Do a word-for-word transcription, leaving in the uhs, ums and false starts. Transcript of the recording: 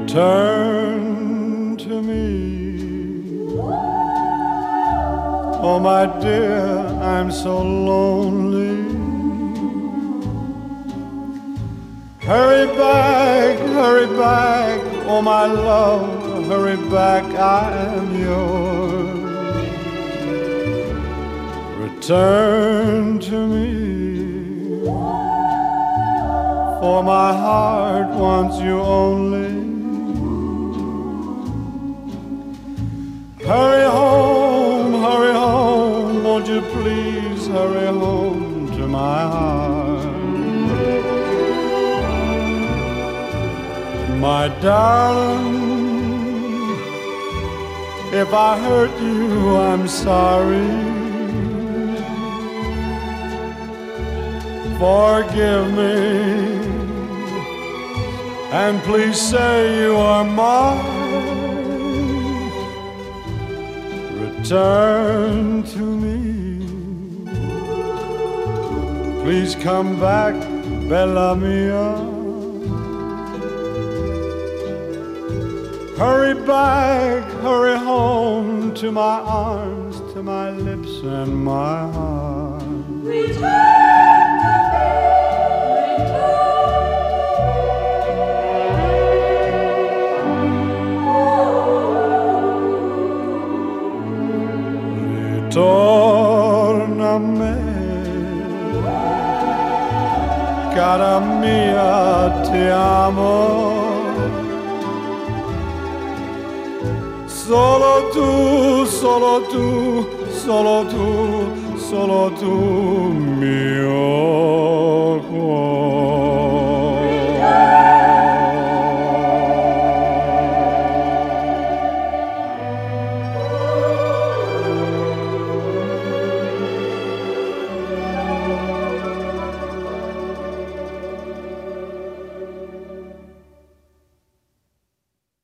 Return to me. Oh, my dear, I'm so lonely. Hurry back, hurry back, oh, my love, hurry back, I am yours. Return to me, for my heart wants you only. Hurry home, hurry home, won't you please hurry home to my heart. My darling, if I hurt you, I'm sorry. Forgive me, and please say you are mine. Return to me. Please come back, Bella Mia. Hurry back, hurry home to my arms, to my lips and my heart. Return to me, return to me. Ritorna a me, cara mia, ti amo. Solo tu, solo tu, solo tu, solo tu, mio cuore.